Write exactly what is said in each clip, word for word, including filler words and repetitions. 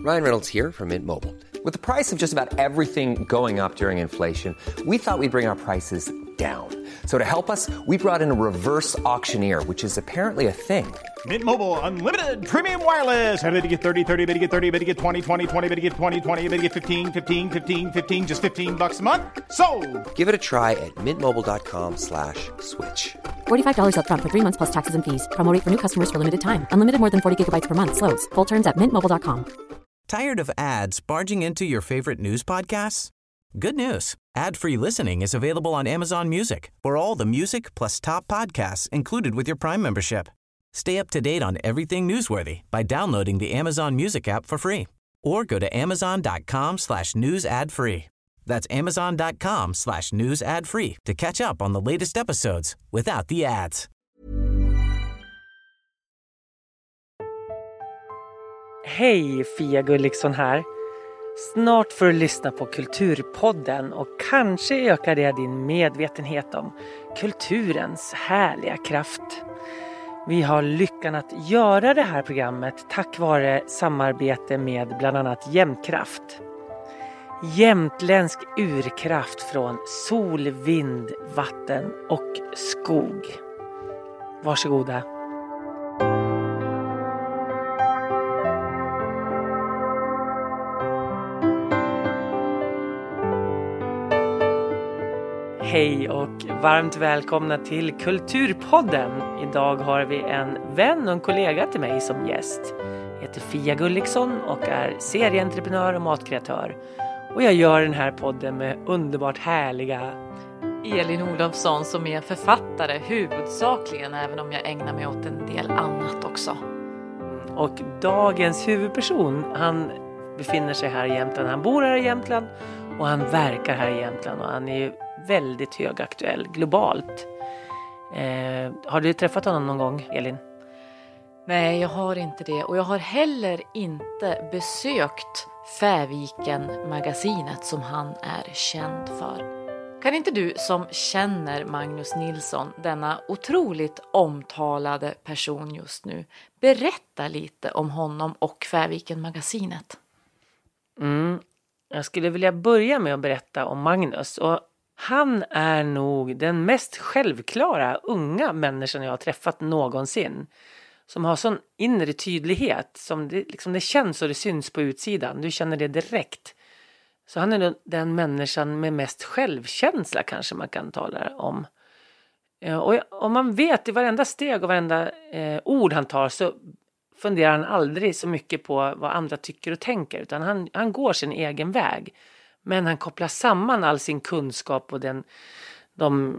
Ryan Reynolds here from Mint Mobile. With the price of just about everything going up during inflation, we thought we'd bring our prices down. So to help us, we brought in a reverse auctioneer, which is apparently a thing. Mint Mobile Unlimited Premium Wireless. How to get thirty, thirty, how to get thirty, how to get twenty, twenty, twenty, how to get twenty, twenty, how to get fifteen, fifteen, fifteen, fifteen, just fifteen bucks a month? Sold! Give it a try at mintmobile.com slash switch. forty-five dollars up front for three months plus taxes and fees. Promo rate for new customers for limited time. Unlimited more than forty gigabytes per month. Slows full terms at mint mobile dot com. Tired of ads barging into your favorite news podcasts? Good news. Ad-free listening is available on Amazon Music for all the music plus top podcasts included with your Prime membership. Stay up to date on everything newsworthy by downloading the Amazon Music app for free or go to amazon.com slash news ad free. That's amazon.com slash news ad free to catch up on the latest episodes without the ads. Hej, Fia Gulliksson här. Snart får du lyssna på Kulturpodden och kanske ökar det din medvetenhet om kulturens härliga kraft. Vi har lyckan att göra det här programmet tack vare samarbete med bland annat Jämtkraft. Jämtländsk urkraft från sol, vind, vatten och skog. Varsågoda. Hej och varmt välkomna till Kulturpodden. Idag har vi en vän och en kollega till mig som gäst. Jag heter Fia Gulliksson och är serieentreprenör och matkreatör. Och jag gör den här podden med underbart härliga Elin Olofsson som är författare huvudsakligen, även om jag ägnar mig åt en del annat också. Och dagens huvudperson, han befinner sig här i Jämtland. Han bor här i Jämtland och han verkar här i Jämtland och han är ju väldigt högaktuell globalt. Eh, har du träffat honom någon gång, Elin? Nej, jag har inte det. Och jag har heller inte besökt Fäviken-magasinet som han är känd för. Kan inte du som känner Magnus Nilsson, denna otroligt omtalade person just nu, berätta lite om honom och Fäviken-magasinet? Mm, jag skulle vilja börja med att berätta om Magnus. Och han är nog den mest självklara unga människan jag har träffat någonsin. Som har sån inre tydlighet. Som det, liksom det känns och det syns på utsidan. Du känner det direkt. Så han är den människan med mest självkänsla kanske man kan tala om. Och om man vet i varenda steg och varenda eh, ord han tar så funderar han aldrig så mycket på vad andra tycker och tänker. Utan han, han går sin egen väg. Men han kopplar samman all sin kunskap och den, de,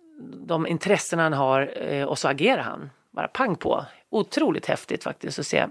de intressen han har eh, och så agerar han. Bara pang på. Otroligt häftigt faktiskt att se.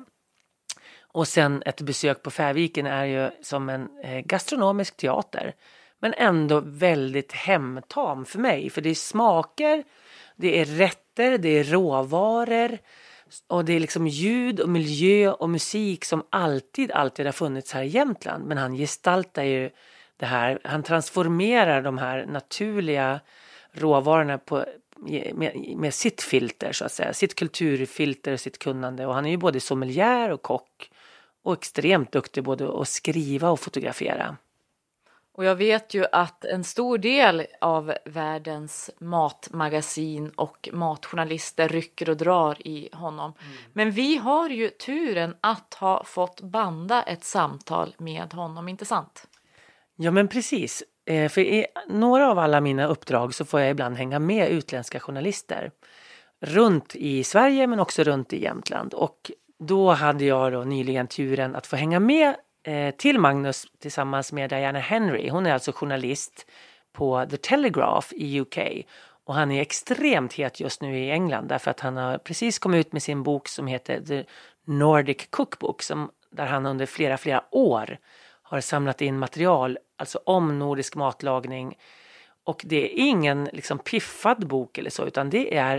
Och sen ett besök på Fäviken är ju som en eh, gastronomisk teater. Men ändå väldigt hemtam för mig. För det är smaker, det är rätter, det är råvaror. Och det är liksom ljud och miljö och musik som alltid, alltid har funnits här i Jämtland. Men han gestaltar ju det här. Han transformerar de här naturliga råvarorna på, med, med sitt filter så att säga. Sitt kulturfilter och sitt kunnande. Och han är ju både sommelier och kock. Och extremt duktig både att skriva och fotografera. Och jag vet ju att en stor del av världens matmagasin och matjournalister rycker och drar i honom. Mm. Men vi har ju turen att ha fått banda ett samtal med honom, inte sant? Ja men precis. För i några av alla mina uppdrag så får jag ibland hänga med utländska journalister. Runt i Sverige men också runt i Jämtland. Och då hade jag då nyligen turen att få hänga med till Magnus tillsammans med Diana Henry. Hon är alltså journalist på The Telegraph i U K. Och han är extremt het just nu i England. Därför att han har precis kommit ut med sin bok som heter The Nordic Cookbook. Som, där han under flera, flera år har samlat in material. Alltså om nordisk matlagning. Och det är ingen liksom piffad bok eller så. Utan det är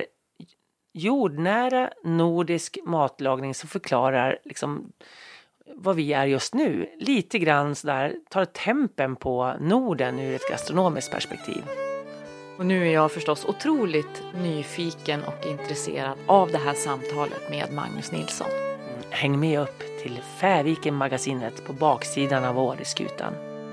jordnära nordisk matlagning som förklarar liksom vad vi är just nu. Lite grann så där tar tempen på Norden ur ett gastronomiskt perspektiv. Och nu är jag förstås otroligt nyfiken och intresserad av det här samtalet med Magnus Nilsson. Häng med upp till Färviken-magasinet på baksidan av Åreskutan.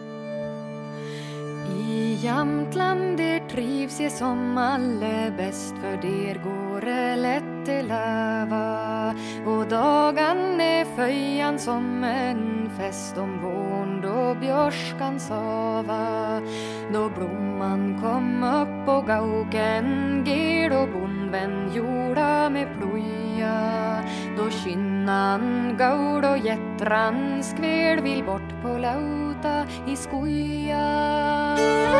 I Jämtland der trivs jag som alle bäst, för der går det lätt till leva. Och dagen är föjan som en fest om våren då björskan sava. Då blomman kom upp på gauken, ged och bondvän jorda med ploja. Då kynnan, gaud och jättran skväl vill bort på lauta i skoja.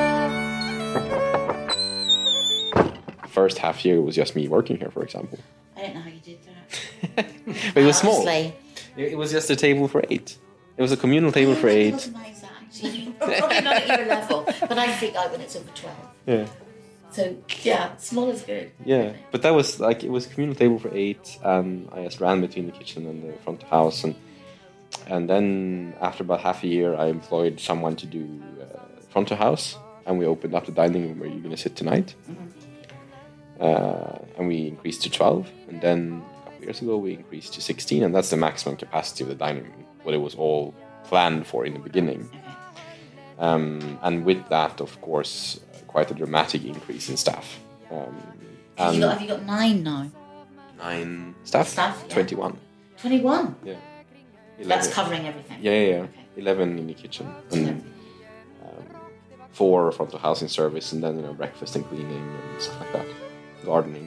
First half year was just me working here, for example. I don't know how you did that. But it was small. Honestly. It it was just a table for eight. It was a communal table for eight. It was amazing, actually. Probably not at your level, but I think I went it's over twelve. Yeah. So, yeah, small is good. Yeah, but that was like, it was a communal table for eight, and I just ran between the kitchen and the front of house, and and then after about half a year, I employed someone to do uh, front of house, and we opened up the dining room where you're going to sit tonight, mm-hmm. uh, and we increased to twelve, and then a couple of years ago we increased to sixteen, and that's the maximum capacity of the dining room, what it was all planned for in the beginning. Okay. Um, and with that, of course, quite a dramatic increase in staff. Um, have, you got, have you got nine now? Nine staff? Staff, yeah. twenty-one. twenty-one? Yeah. eleven. That's covering everything? Yeah, yeah, yeah. Okay. eleven in the kitchen. And um, four front of house in service, and then, you know, breakfast and cleaning and stuff like that. Gardening.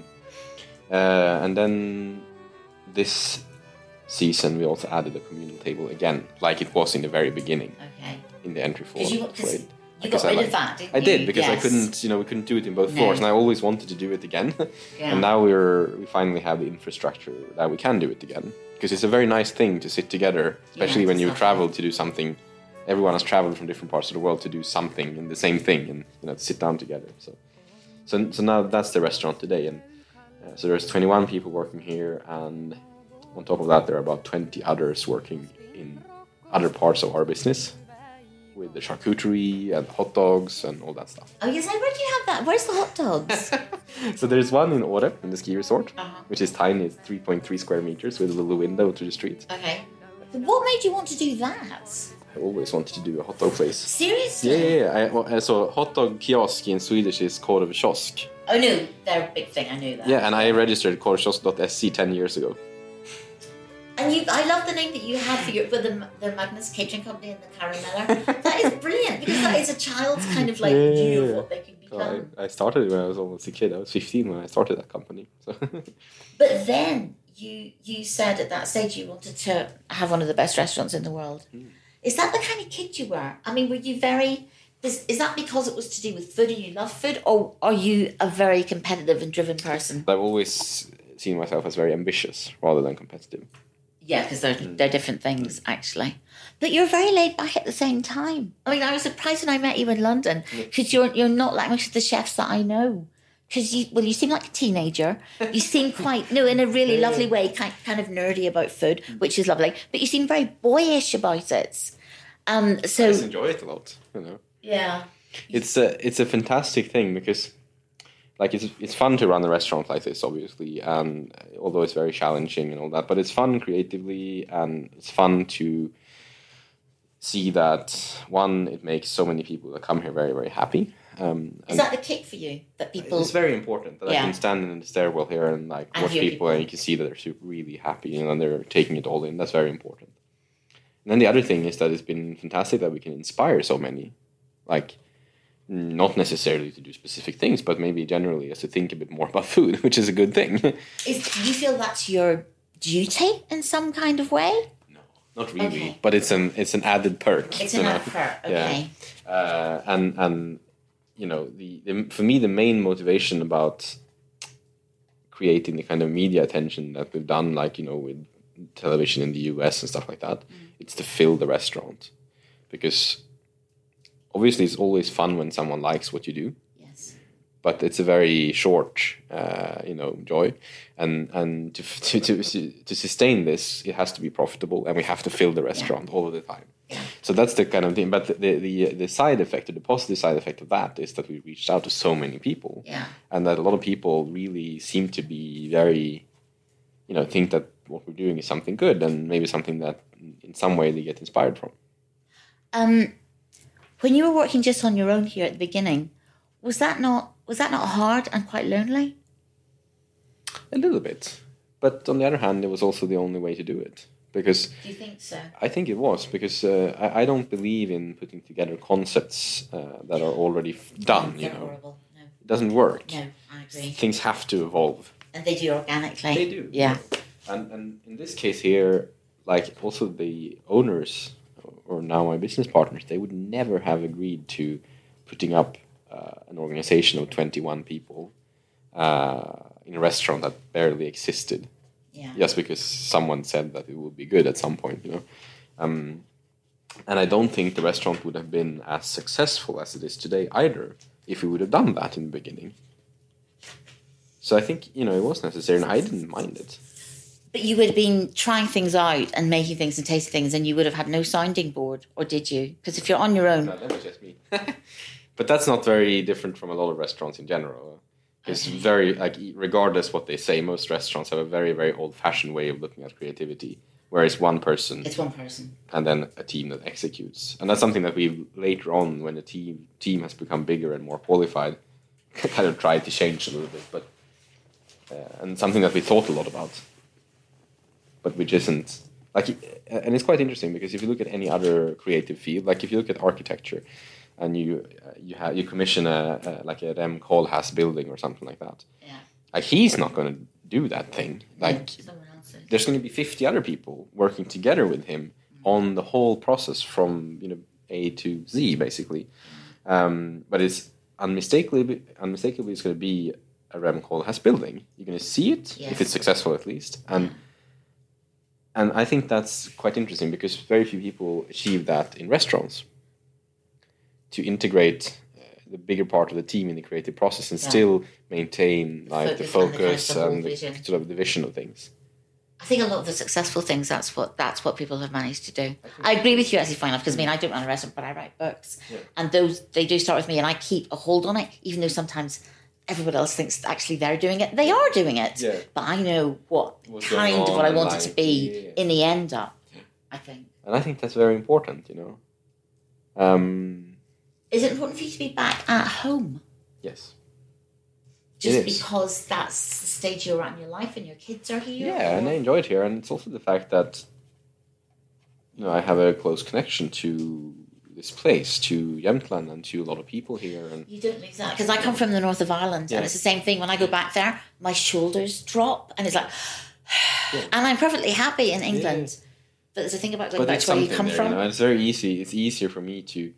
Uh, and then this season we also added a communal table again, like it was in the very beginning. Okay. In the entry floor. You, you got I rid like, of that, didn't I did, you? because yes. I couldn't, you know, we couldn't do it in both No. floors, and I always wanted to do it again. Yeah. And now we're we finally have the infrastructure that we can do it again. Because it's a very nice thing to sit together, especially yeah, when you lovely. travel to do something. Everyone has traveled from different parts of the world to do something and the same thing, and, you know, to sit down together. So, so, so now that's the restaurant today, and uh, so there's twenty-one people working here, and on top of that, there are about twenty others working in other parts of our business, with the charcuterie and hot dogs and all that stuff. Oh, yes, where do you have that? Where's the hot dogs? So there's one in Åre, in the ski resort, uh-huh. which is tiny. It's three point three square meters with a little window to the street. Okay. So what made you want to do that? I always wanted to do a hot dog place. Seriously? Yeah, yeah, yeah. I, so hot dog kiosk in Swedish is Korv kiosk. Oh, no, they're a big thing. I knew that. Yeah, and I registered korvkiosk dot s c ten years ago. And you, I love the name that you had for your for the the Magnus Catering Company and the Carameller. That is brilliant, because that is a child's kind of like Yeah, view yeah, of what they could Oh, become. I, I started it when I was almost a kid. I was fifteen when I started that company. So. But then you you said at that stage you wanted to have one of the best restaurants in the world. Mm. Is that the kind of kid you were? I mean, were you very... Is, is that because it was to do with food and you love food, or are you a very competitive and driven person? I've always seen myself as very ambitious rather than competitive. Yeah, because they're, they're different things, actually. But you're very laid back at the same time. I mean, I was surprised when I met you in London, because you're you're not like most of the chefs that I know. Because you, well, you seem like a teenager. You seem quite, no, in a really lovely way, kind, kind of nerdy about food, which is lovely. But you seem very boyish about it. Um, so I just enjoy it a lot, you know. Yeah. It's a it's a fantastic thing, because, like, it's it's fun to run a restaurant like this, obviously, and although it's very challenging and all that, but it's fun creatively, and it's fun to see that, one, it makes so many people that come here very, very happy. Um, is that the kick for you? That people... It's very important that yeah. I can stand in the stairwell here and like and watch people, people, and you can see that they're super, really happy, you know, and they're taking it all in. That's very important. And then the other thing is that it's been fantastic that we can inspire so many, like, not necessarily to do specific things, but maybe generally as to think a bit more about food, which is a good thing. Is, do you feel that's your duty in some kind of way? No, not really. Okay. But it's an it's an added perk. It's an know? added perk. Okay. Yeah. Uh, and and you know, the, the for me the main motivation about creating the kind of media attention that we've done, like, you know, with television in the U S and stuff like that, mm. it's to fill the restaurant, because obviously it's always fun when someone likes what you do. Yes. But it's a very short, uh, you know, joy, and and to, to to to sustain this, it has to be profitable, and we have to fill the restaurant yeah. all of the time. Yeah. So that's the kind of thing. But the, the the side effect, or the positive side effect of that, is that we reached out to so many people, yeah. and that a lot of people really seem to be very, you know, think that what we're doing is something good and maybe something that in some way they get inspired from. Um, when you were working just on your own here at the beginning, was that not was that not hard and quite lonely? A little bit. But on the other hand, it was also the only way to do it. Because Do you think so? I think it was, because uh, I, I don't believe in putting together concepts uh, that are already f- done, you They're know. horrible. No. It doesn't work. No, I agree. Things have to evolve. And they do organically. They do. Yeah. And and in this case here, like also the owners, or now my business partners, they would never have agreed to putting up uh, an organization of twenty-one people uh, in a restaurant that barely existed. Yeah. Just because someone said that it would be good at some point, you know. Um, and I don't think the restaurant would have been as successful as it is today either if we would have done that in the beginning. So I think, you know, it was necessary, and I didn't mind it. But you would have been trying things out and making things and tasting things, and you would have had no sounding board, or did you? Because if you're on your own... No, that was just me. But that's not very different from a lot of restaurants in general. It's okay. Very, like, regardless what they say, most restaurants have a very, very old-fashioned way of looking at creativity, where it's one person. It's one person. And then a team that executes. And that's something that we've, later on, when the team team has become bigger and more qualified, kind of tried to change a little bit. But uh, and something that we thought a lot about. But which isn't like, and it's quite interesting because if you look at any other creative field, like if you look at architecture, and you uh, you have you commission a, a like a Rem Koolhaas building or something like that, yeah, like he's not going to do that thing. Like yeah, someone else is. There's going to be fifty other people working together with him mm-hmm. on the whole process from you know A to Z basically, mm-hmm. um, but it's unmistakably unmistakably it's going to be a Rem Koolhaas building. You're going to see it yes. if it's successful at least, and. Yeah. And I think that's quite interesting because very few people achieve that in restaurants. To integrate uh, the bigger part of the team in the creative process and yeah. still maintain like focus the focus and the, and the sort of the vision of things. I think a lot of the successful things, that's what that's what people have managed to do. I, I agree with you, actually, fine enough, because I mean, I don't run a restaurant, but I write books. Yeah. And those, they do start with me, and I keep a hold on it, even though sometimes everybody else thinks actually they're doing it. They are doing it. Yeah. But I know what What's kind of what I want life. it to be yeah, yeah. in the end up, yeah. I think. And I think that's very important, you know. Um, is it important for you to be back at home? Yes. Just because that's the stage you're at in your life and your kids are here? Yeah, or? and I enjoy it here. And it's also the fact that, you know, I have a close connection to this place, to Jämtland, and to a lot of people here. And you don't exactly, because I come from the north of Ireland, yeah. and it's the same thing. When I go back there, my shoulders drop, and it's like, yeah. and I'm perfectly happy in England. Yeah. But there's a thing about going but back to where you come there, from. You know, it's very easy. It's easier for me to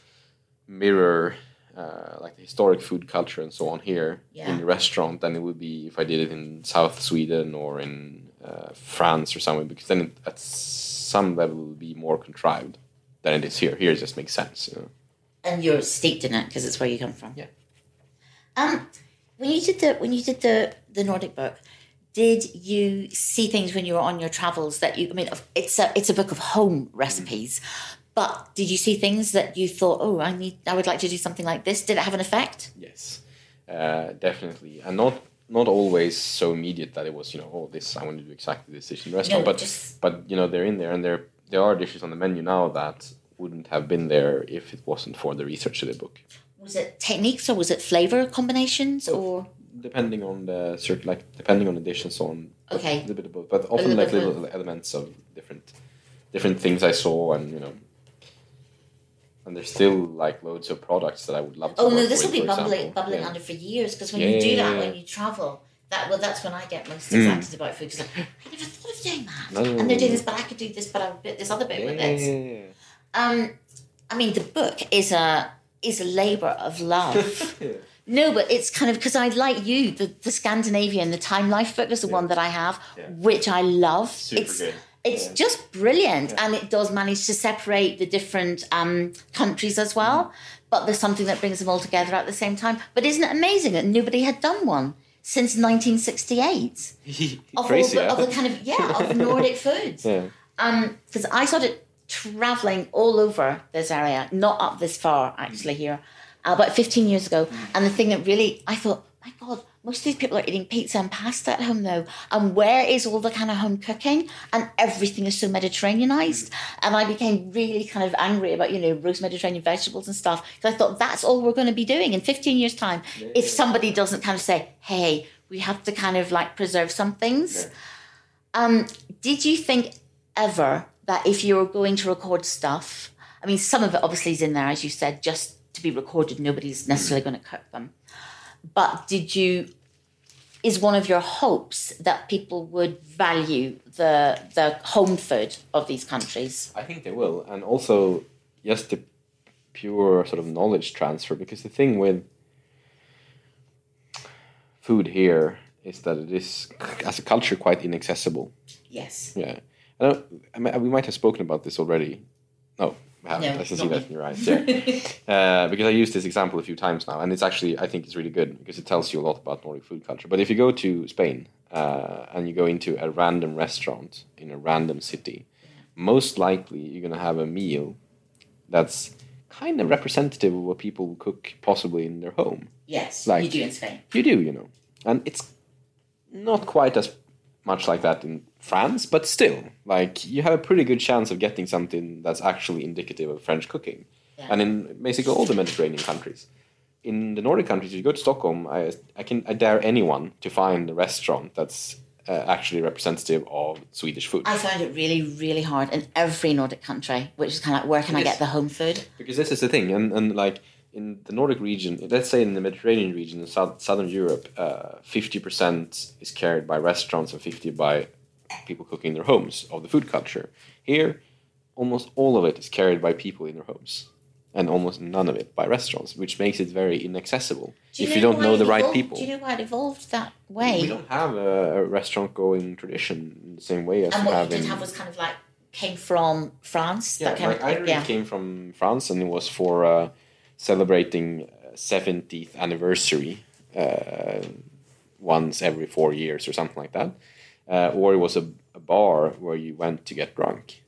mirror uh, like the historic food culture and so on here yeah. in the restaurant than it would be if I did it in South Sweden or in uh, France or somewhere, because then it, at some level it would be more contrived than it is here. Here it just makes sense, you know. And you're steeped in it because it's where you come from. Yeah. Um, when you did the when you did the the Nordic book, did you see things when you were on your travels that you? I mean, it's a it's a book of home recipes, mm-hmm. but did you see things that you thought, oh, I need, I would like to do something like this? Did it have an effect? Yes, uh, definitely, and not not always so immediate that it was, you know, oh, this I want to do exactly this dish in the restaurant, no, but just... but you know, they're in there, and they're. There are dishes on the menu now that wouldn't have been there if it wasn't for the research of the book. Was it techniques or was it flavor combinations or? Depending on the certain, like depending on the dish and so on. Okay. A little bit of both, but often like little elements of different, different things I saw, and you know, and there's still like loads of products that I would love to. Oh work no, this with, will be bubbling, example. bubbling yeah. under for years because when yeah, you do that, yeah, when yeah. you travel. That well, that's when I get most excited mm. about food because like, I never thought of doing that. No, no, and they're doing no. this, but I could do this, but I bit this other bit yeah, with it. Yeah, yeah. Um, I mean, the book is a is a labour of love. yeah. No, but it's kind of because I like you. The the Scandinavian, the Time Life book is the yeah. one that I have, yeah. which I love. Super it's good. it's yeah. just brilliant, yeah. and it does manage to separate the different um, countries as well. Mm. But there's something that brings them all together at the same time. But isn't it amazing that nobody had done one since nineteen sixty-eight? of Crazy, all the, yeah. of the kind of yeah of Nordic foods. Yeah. Um, because I started traveling all over this area, not up this far actually here, uh, about fifteen years ago. Mm. And the thing that really I thought, my God, most of these people are eating pizza and pasta at home now. And where is all the kind of home cooking? And everything is so Mediterraneanized. And I became really kind of angry about, you know, roast Mediterranean vegetables and stuff. Because I thought that's all we're going to be doing in fifteen years' time. Yeah. If somebody doesn't kind of say, hey, we have to kind of like preserve some things. Yeah. Um, did you think ever that if you were going to record stuff, I mean, some of it obviously is in there, as you said, just to be recorded. Nobody's necessarily going to cook them. But did you, is one of your hopes that people would value the the home food of these countries? I think they will. And also just the pure sort of knowledge transfer. Because the thing with food here is that it is, as a culture, quite inaccessible. Yes. Yeah. I don't, I mean, we might have spoken about this already. No, I haven't. No, I can see that in your eyes. Yeah. uh, because I used this example a few times now, and it's actually, I think it's really good because it tells you a lot about Nordic food culture. But if you go to Spain uh, and you go into a random restaurant in a random city, most likely you're going to have a meal that's kind of representative of what people cook possibly in their home. Yes, like, you do in Spain. You do, you know. And it's not quite as much like that in France, but still, like, you have a pretty good chance of getting something that's actually indicative of French cooking. Yeah. And in basically all the Mediterranean countries. In the Nordic countries, if you go to Stockholm, I I can I dare anyone to find a restaurant that's uh, actually representative of Swedish food. I find it really, really hard in every Nordic country, which is kind of like, where can it I is. get the home food? Because this is the thing, and, and like, in the Nordic region, let's say in the Mediterranean region in South, Southern Europe, uh, fifty percent is carried by restaurants and fifty percent by people cooking in their homes of the food culture. Here, almost all of it is carried by people in their homes, and almost none of it by restaurants, which makes it very inaccessible do you if know you don't know the evolved, right people. Do you know why it evolved that way? We don't have a, a restaurant-going tradition in the same way as and we what have you did in... have was kind of like, came from France? Yeah, that kind like of, I really yeah. came from France, and it was for uh, celebrating seventieth anniversary uh, once every four years or something like that. Uh, or it was a, a bar where you went to get drunk.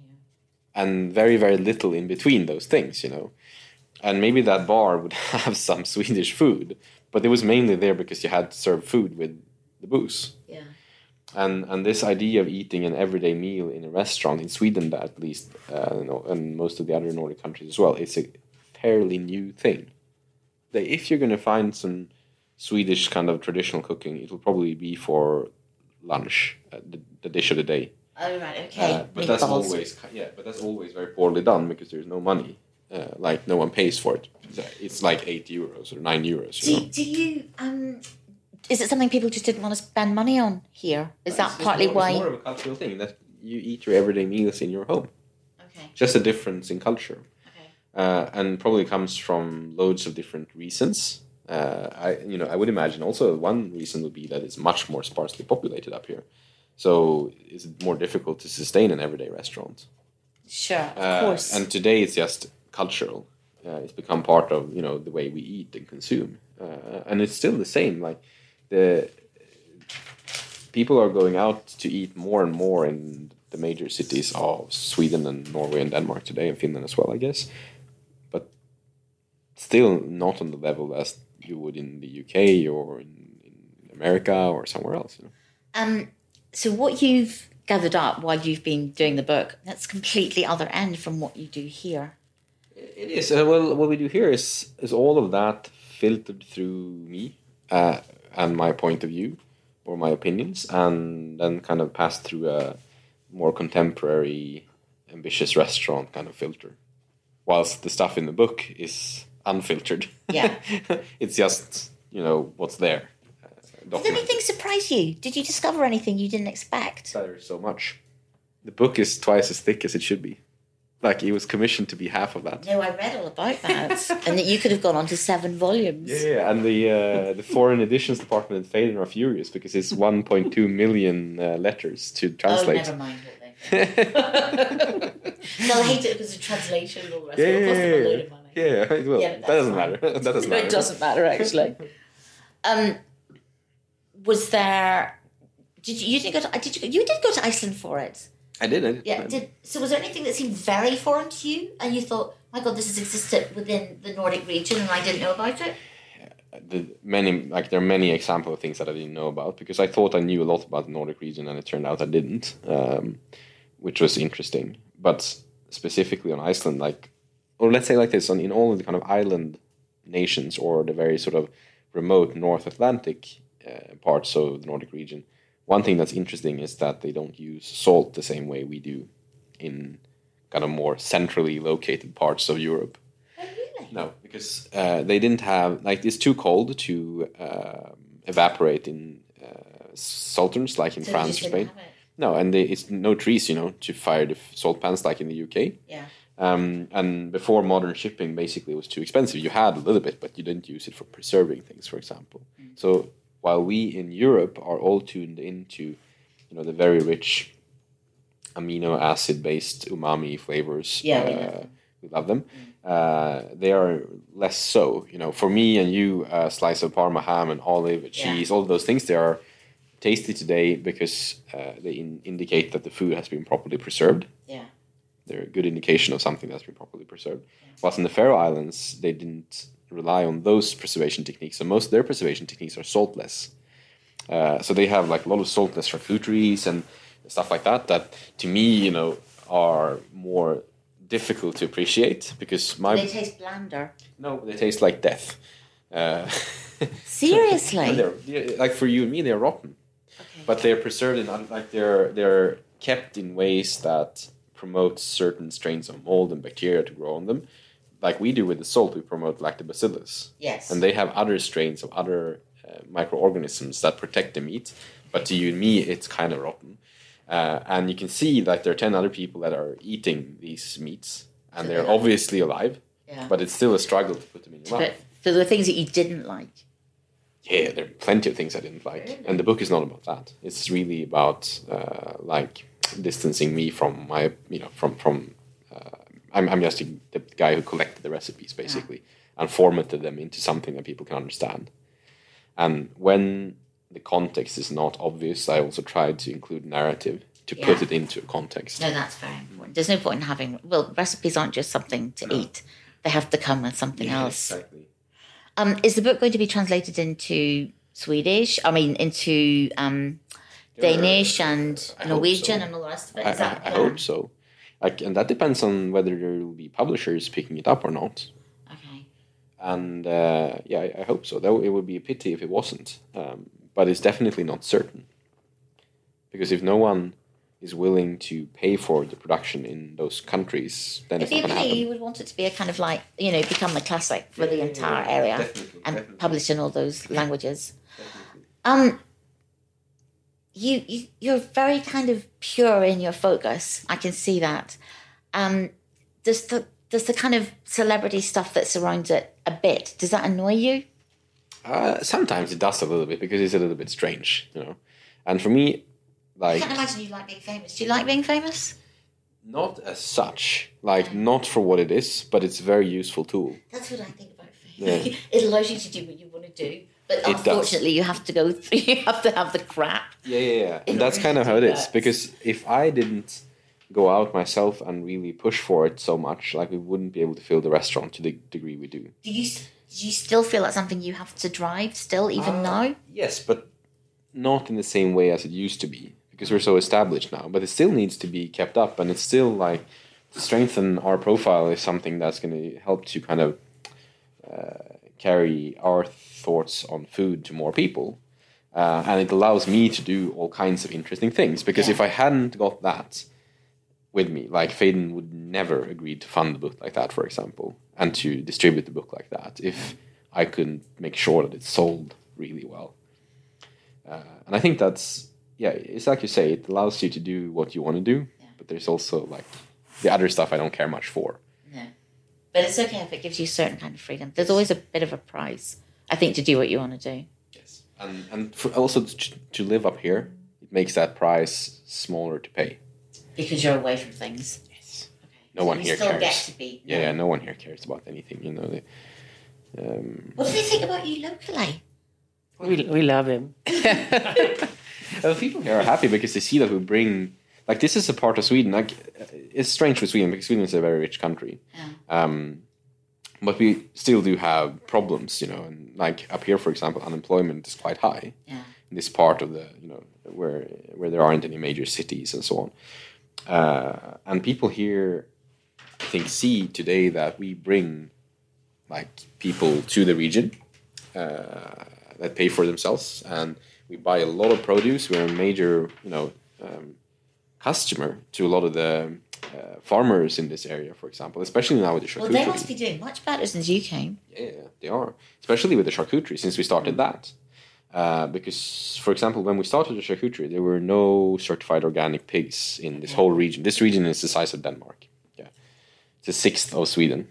Yeah. And very, very little in between those things, you know. And maybe that bar would have some Swedish food, but it was mainly there because you had to serve food with the booze. Yeah. And and this idea of eating an everyday meal in a restaurant, in Sweden at least, uh, and most of the other Nordic countries as well, it's a fairly new thing. That if you're going to find some Swedish kind of traditional cooking, it will probably be for lunch, uh, the, the dish of the day. Oh right, okay. Uh, but that's always yeah, but that's always very poorly done because there's no money. Uh, like no one pays for it. It's like eight euros or nine euros. You do, know? do you? Um, is it something people just didn't want to spend money on here? Is It's- that it's partly more, why? It's more of a cultural thing that you eat your everyday meals in your home. Okay. Just a difference in culture. Okay. Uh, and probably comes from loads of different reasons. Uh, I, you know, I would imagine also one reason would be that it's much more sparsely populated up here. So it's more difficult to sustain an everyday restaurant. Sure, of Uh, course. And today it's just cultural. Uh, it's become part of, you know, the way we eat and consume. Uh, and it's still the same. Like the people are going out to eat more and more in the major cities of Sweden and Norway and Denmark today, and Finland as well, I guess. But still not on the level as you would in the U K or in, in America or somewhere else. You know? Um, so what you've gathered up while you've been doing the book, that's completely other end from what you do here. It is. Uh, well, what we do here is is all of that filtered through me uh, and my point of view or my opinions, and then kind of passed through a more contemporary, ambitious restaurant kind of filter. Whilst the stuff in the book is unfiltered. Yeah. It's just, you know, what's there. Uh, Did anything surprise you? Did you discover anything you didn't expect? There's so much. The book is twice as thick as it should be. Like, it was commissioned to be half of that. No, I read all about that. And that you could have gone on to seven volumes. Yeah, yeah. And the uh, the foreign editions department at Phelan are furious because it's one point two million uh, letters to translate. Oh, never mind what they think. They'll hate it because of translation and all the rest. Yeah, It'll cost them a yeah, load of money. yeah. Well, Yeah, that but doesn't that's matter. fine. That doesn't No, matter. it doesn't matter, actually. um, was there... Did you, you didn't go to... Did you, you did go to Iceland for it. I did. I did. Yeah. Did, so was there anything that seemed very foreign to you and you thought, my God, this has existed within the Nordic region and I didn't know about it? the many like there are many examples of things that I didn't know about, because I thought I knew a lot about the Nordic region and it turned out I didn't, um, which was interesting. But specifically on Iceland, like, or let's say like this, on in all of the kind of island nations or the very sort of remote North Atlantic uh, parts of the Nordic region, one thing that's interesting is that they don't use salt the same way we do in kind of more centrally located parts of Europe. Oh, really? No, because uh, they didn't have, like, it's too cold to uh, evaporate in uh, salterns like in So they France just or didn't Spain. have it. No, and they, it's no trees, you know, to fire the f- salt pans like in the U K. Yeah. Um, and before modern shipping, basically, it was too expensive. You had a little bit, but you didn't use it for preserving things, for example. Mm. So while we in Europe are all tuned into, you know, the very rich amino acid-based umami flavors, Yeah, we uh, love them. we love them. Mm. Uh, they are less so. You know, for me and you, a slice of Parma ham and olive, cheese, Yeah. all of those things, they are tasty today because uh, they in- indicate that the food has been properly preserved. Yeah. They're a good indication of something that's been properly preserved. Yeah. Whilst in the Faroe Islands, they didn't rely on those preservation techniques. So most of their preservation techniques are saltless. Uh, so they have like a lot of saltless charcuteries and stuff like that that, to me, you know, are more difficult to appreciate because my... They taste blander. No, they taste like death. Uh, Seriously? they're, they're, like for you and me, they're rotten. Okay. But they're preserved in, like they're they're kept in ways that promote certain strains of mold and bacteria to grow on them. Like we do with the salt, we promote lactobacillus. Yes. And they have other strains of other uh, microorganisms that protect the meat. But to you and me, it's kind of rotten. Uh, and you can see that there are ten other people that are eating these meats, and So they're they're- obviously alive. Yeah. But it's still a struggle to put them in your mouth. But so there were things that you didn't like. Yeah, there are plenty of things I didn't like. Really? And the book is not about that. It's really about, uh, like, distancing me from my, you know, from, from uh, I'm, I'm just the, the guy who collected the recipes, basically, yeah. and formatted them into something that people can understand. And when the context is not obvious, I also tried to include narrative to Yeah. put it into a context. No, that's very important. There's no point in having... Well, recipes aren't just something to No. eat. They have to come with something Yeah, else. exactly. Um, is the book going to be translated into Swedish? I mean, into um, Danish and I hope Norwegian so. and all the rest of it? I, Is that I, I the plan? hope so. Like, and that depends on whether there will be publishers picking it up or not. Okay. And uh, yeah, I, I hope so. That it would be a pity if it wasn't, um, but it's definitely not certain. Because if no one is willing to pay for the production in those countries, then If it's you, not going to you happen. would want it to be a kind of like, you know, become a classic for the entire area Definitely, and definitely. published in all those languages. Um, you, you you're very kind of pure in your focus. I can see that. Um, does the does the kind of celebrity stuff that surrounds it a bit, does that annoy you? Uh, sometimes it does a little bit because it's a little bit strange, you know. And for me, I like, can't imagine you like being famous. Do you like being famous? not as such, like not for what it is, but it's a very useful tool. That's what I think about fame. Yeah. It allows you to do what you want to do, but does. unfortunately, you have to go through. You have to have the crap. Yeah, yeah, yeah. In And that's order kind to of how it do is. that. Because if I didn't go out myself and really push for it so much, like we wouldn't be able to fill the restaurant to the degree we do. Do you do you still feel like something you have to drive still, even Uh, now? Yes, but not in the same way as it used to be. Because we're so established now. But it still needs to be kept up. And it's still like to strengthen our profile is something that's going to help to kind of uh, carry our thoughts on food to more people. Uh, and it allows me to do all kinds of interesting things. Because Yeah. if I hadn't got that with me, like Faden would never agree to fund the book like that, for example, and to distribute the book like that if I couldn't make sure that it sold really well. Uh, and I think that's, yeah, it's like you say, it allows you to do what you want to do, Yeah. but there's also like the other stuff I don't care much for. No. But it's okay if it gives you a certain kind of freedom. There's always a bit of a price, I think, to do what you want to do. Yes. And and for also to, to live up here, it makes that price smaller to pay. Because you're away from things. Yes. Okay. No So one you here still cares. get to be. Yeah, yeah, no one here cares about anything, you know. They, um, What do they think about you locally? We, we love him. Uh, people here are happy because they see that we bring, like, this is a part of Sweden. Like, it's strange with Sweden because Sweden is a very rich country. Yeah. Um, but we still do have problems, you know. And like up here, for example, unemployment is quite high Yeah. in this part of the, you know, where where there aren't any major cities and so on. Uh, and people here, I think, see today that we bring like people to the region uh, that pay for themselves, and we buy a lot of produce. We're a major, you know, um, customer to a lot of the uh, farmers in this area, for example, especially now with the charcuterie. Well, they must be doing much better since you came. Yeah, they are, especially with the charcuterie since we started that. Uh, because, for example, when we started the charcuterie, there were no certified organic pigs in this whole region. This region is the size of Denmark. Yeah, it's a sixth of Sweden.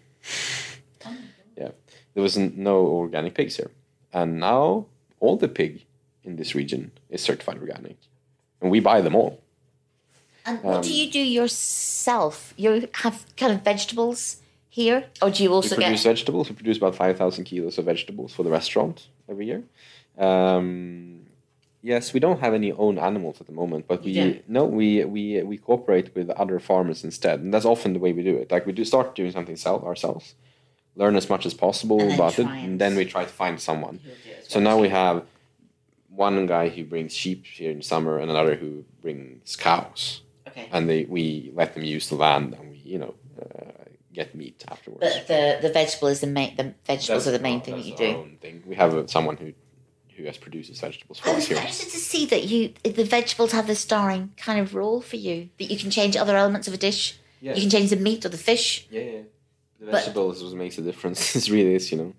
Yeah, there was no organic pigs here, and now all the pig in this region is certified organic, and we buy them all. And what um, do you do yourself? You have kind of vegetables here, or do you also we produce get vegetables? We produce about five thousand kilos of vegetables for the restaurant every year. Um, yes, we don't have any own animals at the moment, but we yeah. no, we we we cooperate with other farmers instead, and that's often the way we do it. Like we do start doing something self ourselves, learn as much as possible about it, and then we try to find someone. So now we have one guy who brings sheep here in summer, and another who brings cows. Okay. And they we let them use the land, and we you know uh, get meat afterwards. But the the vegetable is the main. The vegetables that's are the main our, thing that you our do. Own thing. We have uh, someone who. who has produces vegetables for I us was here. interested to see that you the vegetables have this starring kind of role for you, that you can change other elements of a dish. Yeah. You can change the meat or the fish. Yeah, yeah. The But- vegetables is what makes a difference. It really is, you know.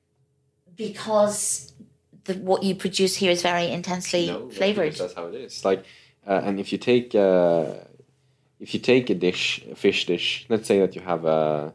Because the what you produce here is very intensely No, that's flavored. because That's how it is. Like, uh, and if you take uh, if you take a dish, a fish dish, let's say that you have a,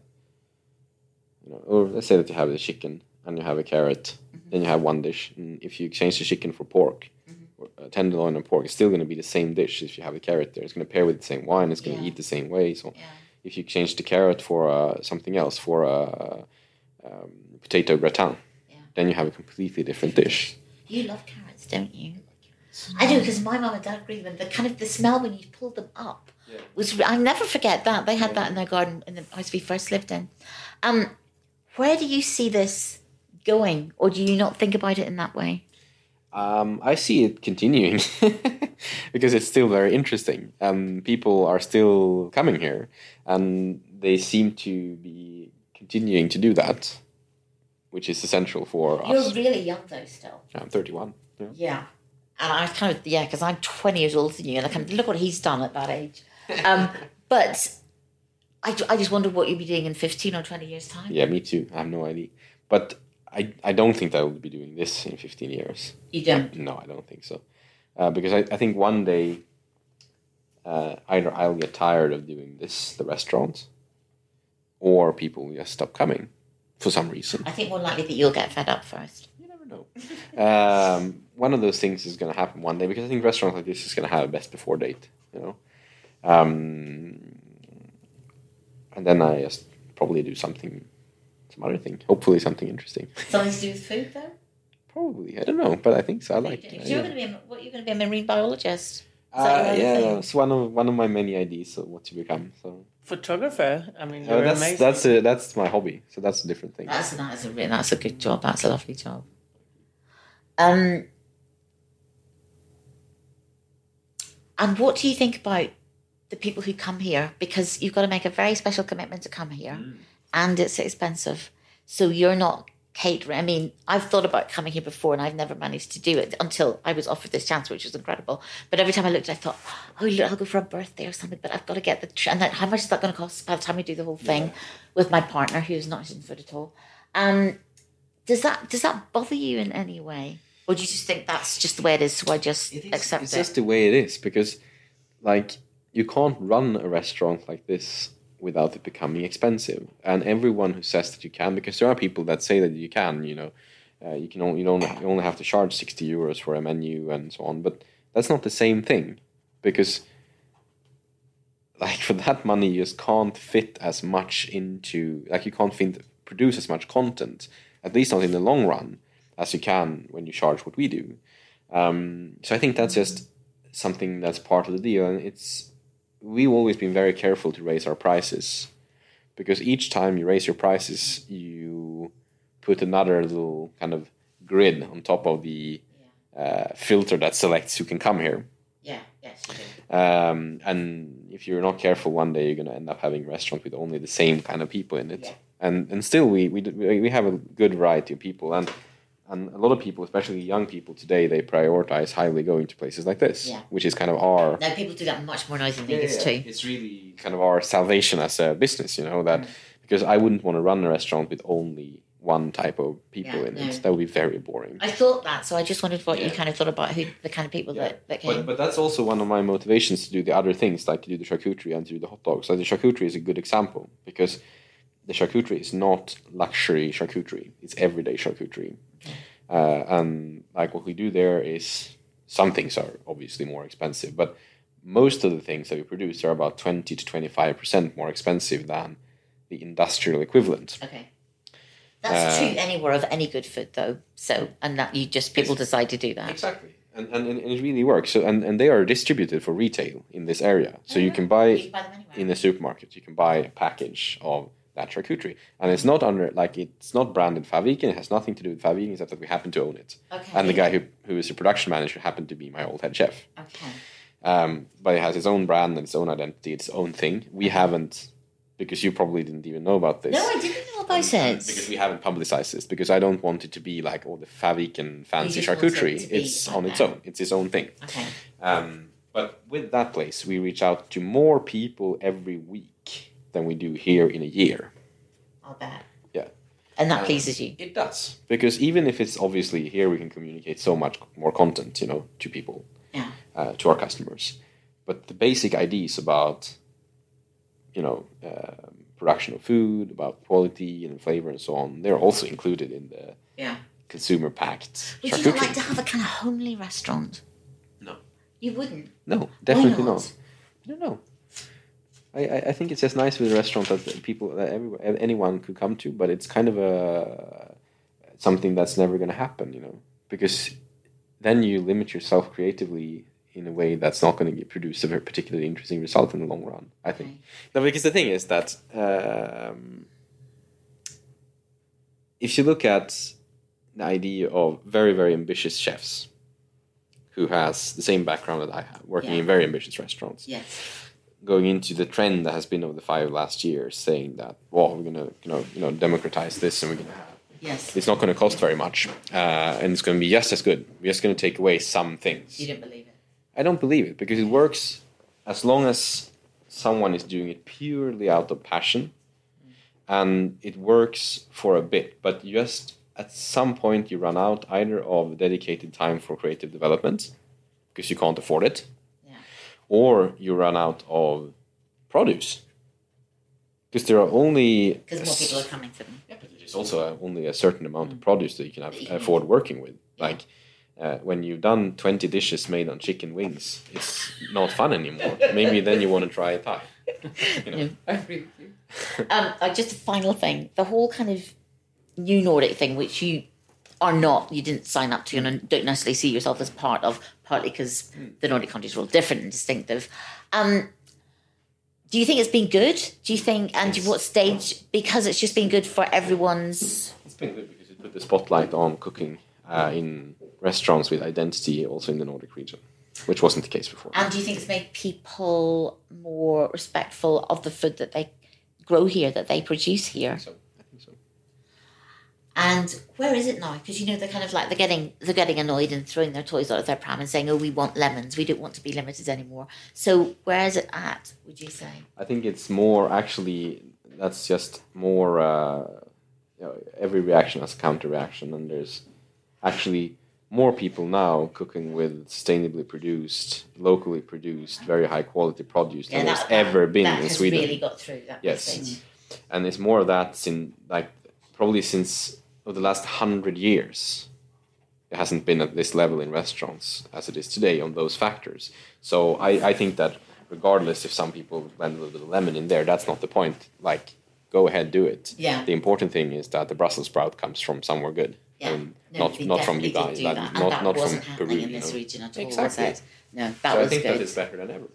you know, or let's say that you have a chicken and you have a carrot, mm-hmm. then you have one dish. And if you exchange the chicken for pork, mm-hmm. or uh, tenderloin and pork, it's still going to be the same dish. If you have a carrot there, it's going to pair with the same wine. It's going to Yeah. eat the same way. So, Yeah. if you exchange the carrot for uh, something else, for a um, potato gratin, Yeah. then you have a completely different dish. You love carrots, don't you? I do, because my mum and dad agree with them. The kind of the smell when you pull them up Yeah. was. I never forget that they had that in their garden in the house we first lived in. Um, where do you see this going, or do you not think about it in that way? Um, I see it continuing because it's still very interesting. Um, people are still coming here, and they seem to be continuing to do that, which is essential for You're us. really young though, still. I'm thirty-one. Yeah. Yeah, and I kind of yeah, because I'm twenty years older than you, and I kind of look what he's done at that age. Um, but I, I just wonder what you'll be doing in fifteen or twenty years' time. Yeah, me too. I have no idea, but I I don't think that I will be doing this in fifteen years. You don't. No, I don't think so, uh, because I, I think one day uh, either I'll get tired of doing this, the restaurant, or people will just stop coming for some reason. I think more likely that you'll get fed up first. You never know. um, one of those things is going to happen one day, because I think restaurants like this is going to have a best before date, you know. Um, and then I just probably do something, some other thing. Hopefully something interesting. Something to do with food, though. Probably, I don't know, but I think so. I like. You're Uh, going yeah, to be a, what? You're going to be a marine biologist. Is that uh, your other yeah, thing? it's one of one of my many ideas of what to become. So Photographer. I mean, uh, you're that's amazing. that's a, that's my hobby. So that's a different thing. That's that's a re- that's a good job. That's a lovely job. Um, and what do you think about the people who come here? Because you've got to make a very special commitment to come here, Mm. and it's expensive. So you're not catering. I mean, I've thought about coming here before, and I've never managed to do it until I was offered this chance, which was incredible. But every time I looked, I thought, oh, look, I'll go for a birthday or something. But I've got to get the tr- and then how much is that going to cost by the time we do the whole thing Yeah. with my partner, who's not in food at all? Um, does that does that bother you in any way, or do you just think that's just the way it is? So I just It is, accept it's it. just the way it is, because like you can't run a restaurant like this without it becoming expensive. And everyone who says that you can, because there are people that say that you can, you know, uh, you can only, you don't you only have to charge sixty euros for a menu and so on, but that's not the same thing, because like for that money you just can't fit as much into, like you can't fit, produce as much content, at least not in the long run, as you can when you charge what we do. Um, so I think that's just something that's part of the deal, and it's we've always been very careful to raise our prices, because each time you raise your prices, you put another little kind of grid on top of the uh, filter that selects who can come here. Yeah, yes, you do. Um, and if you're not careful, one day you're going to end up having a restaurant with only the same kind of people in it. Yeah. And and still, we, we we have a good variety of people. And and a lot of people, especially young people today, they prioritize highly going to places like this, Yeah. which is kind of our... No, people do that much more now than they used to. It's really kind of our salvation as a business, you know, that... Mm. Because I wouldn't want to run a restaurant with only one type of people Yeah, in no. it. That would be very boring. I thought that, so I just wondered what Yeah. you kind of thought about who the kind of people Yeah. that, that came. But, but that's also one of my motivations to do the other things, like to do the charcuterie and to do the hot dogs. Like the charcuterie is a good example, because the charcuterie is not luxury charcuterie. It's everyday charcuterie. Okay. Uh, and like what we do there is, some things are obviously more expensive, but most of the things that we produce are about twenty to twenty-five percent more expensive than the industrial equivalent. Okay. That's Uh, true anywhere of any good food, though. So, and that you just, people decide to do that. Exactly. And, and, and it really works. So and, and they are distributed for retail in this area. So you can buy, You can buy them anywhere. in the supermarket, you can buy a package of that charcuterie. And it's not under, like, it's not branded Faviken. It has nothing to do with Faviken, except that we happen to own it. Okay. And the guy who, who is the production manager happened to be my old head chef. Okay. Um, but it has its own brand and its own identity, its own thing. We haven't, because you probably didn't even know about this. No, I didn't know about it. Because we haven't publicized this, because I don't want it to be like, oh, the Faviken fancy just want it charcuterie. to be It's like on its that. own. It's its own thing. Okay. Um, but with that place, we reach out to more people every week than we do here in a year. I'll bet. Yeah. And that Um, pleases you. It does. Because even if it's obviously here, we can communicate so much more content, you know, to people, Yeah. uh, to our customers. But the basic ideas about, you know, um, production of food, about quality and flavor and so on, they're also included in the Yeah. consumer packed Would you not like to have a kind of homely restaurant? No. You wouldn't? No, definitely not? not. No, no. I, I I think it's just nice with a restaurant that people, that everyone, anyone could come to, but it's kind of a something that's never going to happen, you know, because then you limit yourself creatively in a way that's not going to produce a very particularly interesting result in the long run, I think. Okay. No, because the thing is that um, if you look at the idea of very, very ambitious chefs who has the same background that I have, working Yeah. in very ambitious restaurants, Yes. going into the trend that has been over the five last years, saying that, well, we're going to, you know, you know, democratize this, and we're going to have, Yes. it's not going to cost very much, uh, and it's going to be just as good. We're just going to take away some things. You didn't believe it. I don't believe it, because it works as long as someone is doing it purely out of passion, and it works for a bit, but just at some point you run out either of dedicated time for creative development, because you can't afford it, Yeah. or you run out of produce, because there are only Because more people are coming to them. yeah, but there's also a, only a certain amount of produce that you can have, That you can afford working with. Yeah. Like uh, when you've done twenty dishes made on chicken wings, it's not fun anymore. Maybe then you want to try a Thai. You know? No, I agree with you. um, uh, just a final thing. The whole kind of new Nordic thing, which you are not, you didn't sign up to and don't necessarily see yourself as part of, partly because the Nordic countries are all different and distinctive. Um, do you think it's been good? Do you think, and to what stage, because it's just been good for everyone's... It's been good because it put the spotlight on cooking uh, in restaurants with identity also in the Nordic region, which wasn't the case before. And do you think it's made people more respectful of the food that they grow here, that they produce here? So, I think so. And where is it now? Because, you know, they're kind of like, they're getting they're getting annoyed and throwing their toys out of their pram and saying, oh, we want lemons. We don't want to be limited anymore. So where is it at, would you say? I think it's more actually, that's just more, uh, you know, every reaction has a counter reaction, and there's actually more people now cooking with sustainably produced, locally produced, very high quality produce than there's ever been that in has Sweden. really got through that Yes. message. And it's more of that since, like, probably since over the last hundred years. It hasn't been at this level in restaurants as it is today on those factors. So I, I think that regardless if some people blend a little bit of lemon in there, that's not the point. Like, go ahead, do it. Yeah. The important thing is that the Brussels sprout comes from somewhere good. Yeah. And No, not they not from you definitely guys. did do Like, that. And not that not from wasn't Peru. happening in you this know. region at all, Exactly. was it? No, that so was I think good. that is better than ever.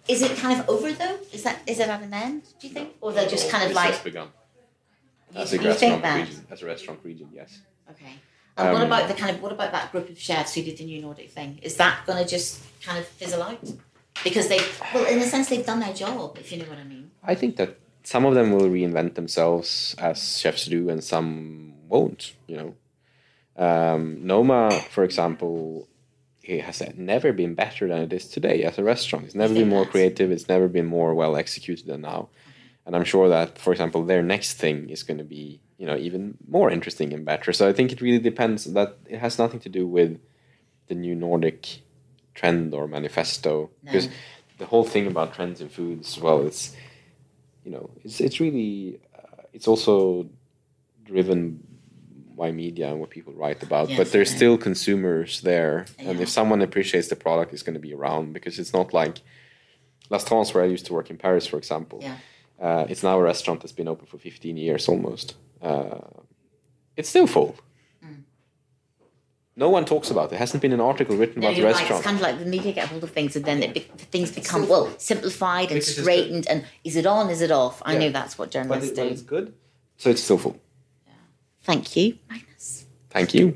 Is it kind of over though? Is that is it at an end? Do you think, or they're just kind of It's like? just begun. You, As a you think restaurant that? region, as a restaurant region, yes. Okay. And what Um, about the kind of what about that group of chefs who did the New Nordic thing? Is that going to just kind of fizzle out? Because they, well, in a sense, they've done their job, if you know what I mean. I think that some of them will reinvent themselves as chefs do, and some won't. You know, um, Noma, for example, it has never been better than it is today as a restaurant. It's never been more creative. It's never been more well executed than now. And I'm sure that, for example, their next thing is going to be, you know, even more interesting and better. So I think it really depends. That it has nothing to do with the New Nordic trend or manifesto, No. because the whole thing about trends in food as well, it's, you know, it's it's really uh, it's also driven by media and what people write about. Yes, but there's yeah. still consumers there, and Yeah. if someone appreciates the product, it's going to be around, because it's not like Las Trans, where I used to work in Paris, for example. Yeah. Uh, it's now a restaurant that's been open for fifteen years almost. Uh, it's still full. Mm. No one talks about it. There hasn't been an article written No, about the you're right. restaurant. It's kind of like the media get hold of things, and then it be- things become well simplified and Because it's straightened. And is it on? Is it off? I Yeah. know that's what But journalists it, do. when it's good, so it's still full. Thank you, Magnus. Thank you.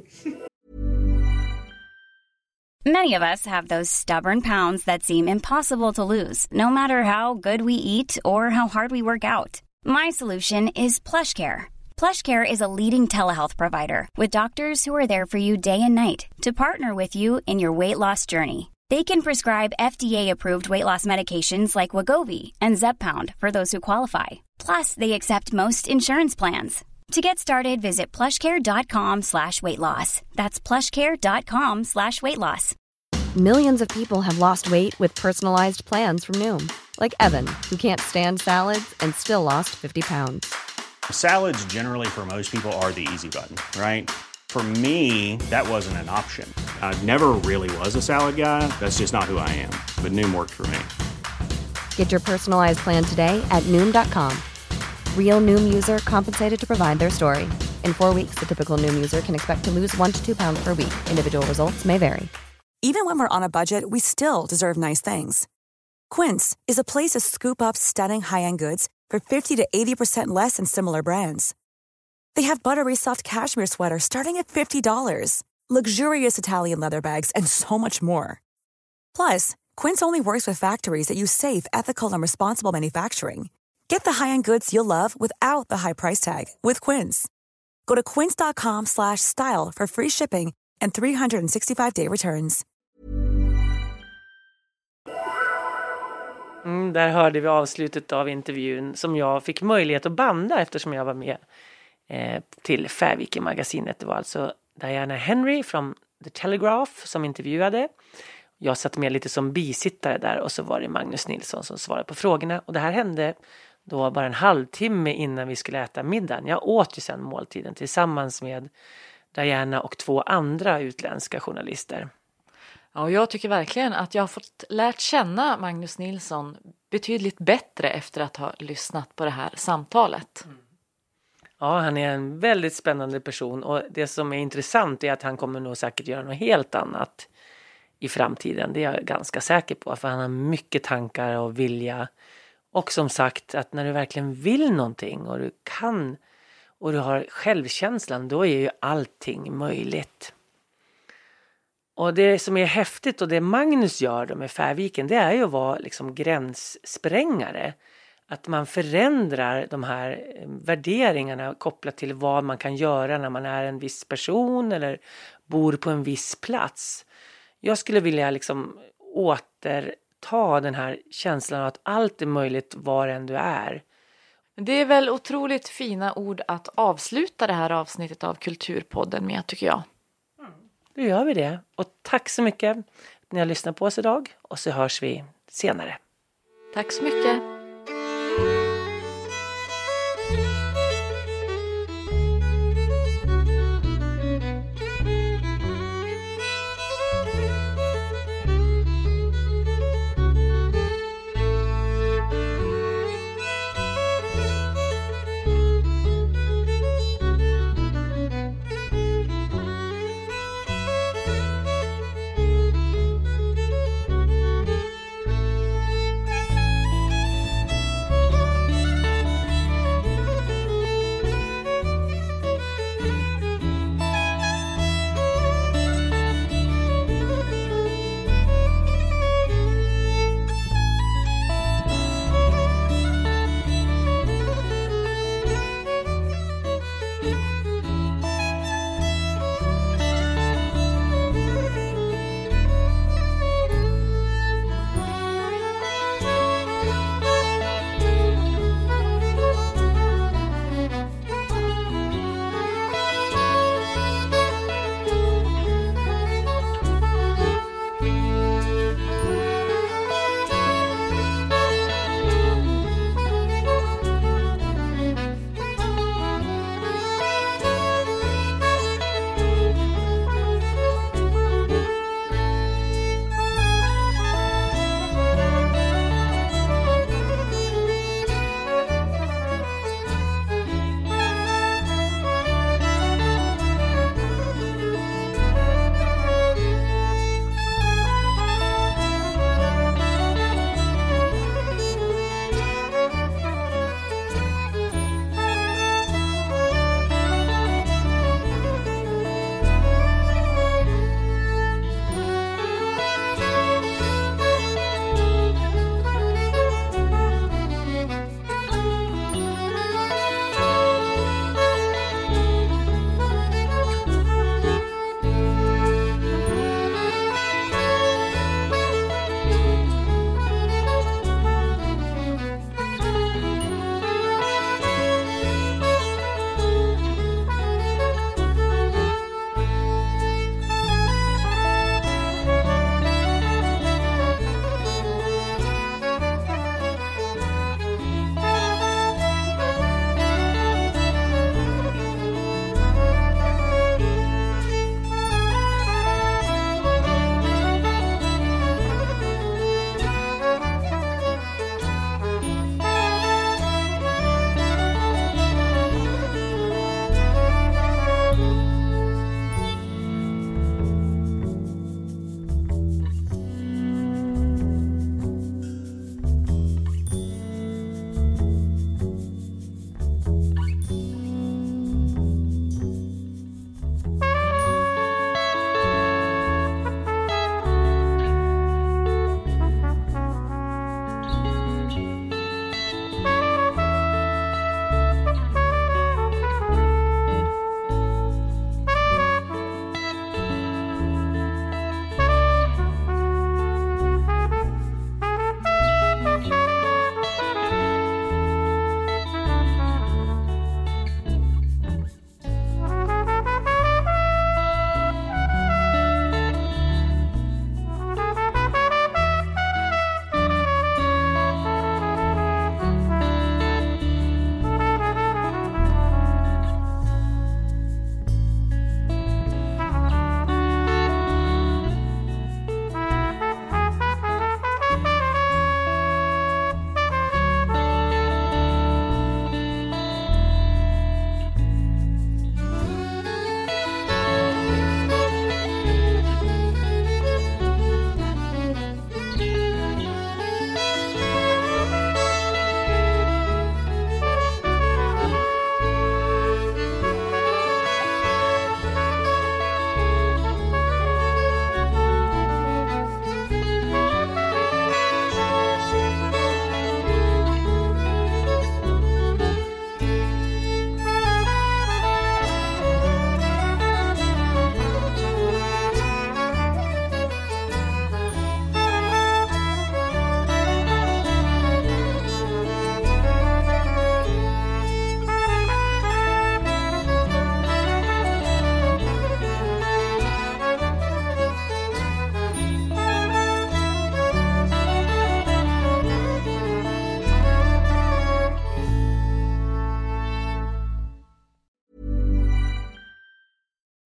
Many of us have those stubborn pounds that seem impossible to lose, no matter how good we eat or how hard we work out. My solution is PlushCare. PlushCare is a leading telehealth provider with doctors who are there for you day and night to partner with you in your weight loss journey. They can prescribe F D A-approved weight loss medications like Wegovy and Zepbound for those who qualify. Plus, they accept most insurance plans. To get started, visit plushcare.com slash weight loss. That's plushcare.com slash weight loss. Millions of people have lost weight with personalized plans from Noom. Like Evan, who can't stand salads and still lost fifty pounds. Salads generally for most people are the easy button, right? For me, that wasn't an option. I never really was a salad guy. That's just not who I am. But Noom worked for me. Get your personalized plan today at Noom dot com. Real Noom user compensated to provide their story. In four weeks, the typical Noom user can expect to lose one to two pounds per week. Individual results may vary. Even when we're on a budget, we still deserve nice things. Quince is a place to scoop up stunning high-end goods for fifty to eighty percent less than similar brands. They have buttery soft cashmere sweaters starting at fifty dollars, luxurious Italian leather bags, and so much more. Plus, Quince only works with factories that use safe, ethical, and responsible manufacturing. Get the high-end goods you'll love without the high price tag with Quince. Go to quince.com slash style for free shipping and three sixty-five day returns. Mm, där hörde vi avslutet av intervjun som jag fick möjlighet att banda eftersom jag var med eh, till Färviken-magasinet. Det var alltså Diana Henry från The Telegraph som intervjuade. Jag satt med lite som bisittare där, och så var det Magnus Nilsson som svarade på frågorna. Och det här hände då bara en halvtimme innan vi skulle äta middagen. Jag åt ju sen måltiden tillsammans med Diana och två andra utländska journalister. Ja, och jag tycker verkligen att jag har fått lärt känna Magnus Nilsson betydligt bättre efter att ha lyssnat på det här samtalet. Mm. Ja, han är en väldigt spännande person, och det som är intressant är att han kommer nog säkert göra något helt annat i framtiden. Det är jag ganska säker på, för han har mycket tankar och vilja. Och som sagt, att när du verkligen vill någonting och du kan och du har självkänslan, då är ju allting möjligt. Och det som är häftigt och det Magnus gör då med Färviken, det är ju att vara liksom gränssprängare. Att man förändrar de här värderingarna kopplat till vad man kan göra när man är en viss person eller bor på en viss plats. Jag skulle vilja liksom återta den här känslan av att allt är möjligt var än du är. Det är väl otroligt fina ord att avsluta det här avsnittet av Kulturpodden med, tycker jag. Då gör vi det. Och tack så mycket att ni har lyssnat på oss idag. Och så hörs vi senare. Tack så mycket.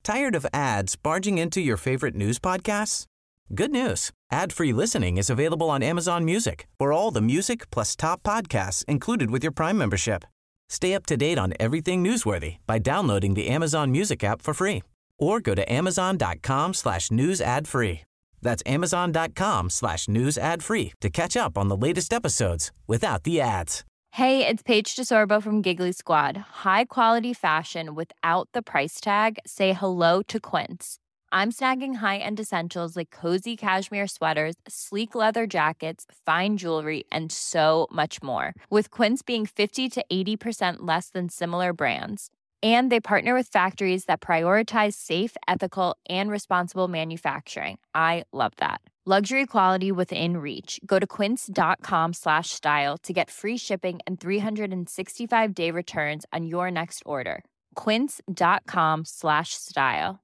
Tired of ads barging into your favorite news podcasts? Good news. Ad-free listening is available on Amazon Music for all the music plus top podcasts included with your Prime membership. Stay up to date on everything newsworthy by downloading the Amazon Music app for free or go to amazon.com slash news ad free. That's amazon.com slash news ad free to catch up on the latest episodes without the ads. Hey, it's Paige DeSorbo from Giggly Squad. High quality fashion without the price tag. Say hello to Quince. I'm snagging high-end essentials like cozy cashmere sweaters, sleek leather jackets, fine jewelry, and so much more. With Quince being fifty to eighty percent less than similar brands. And they partner with factories that prioritize safe, ethical, and responsible manufacturing. I love that. Luxury quality within reach. Go to quince.com slash style to get free shipping and three sixty-five day returns on your next order. Quince.com slash style.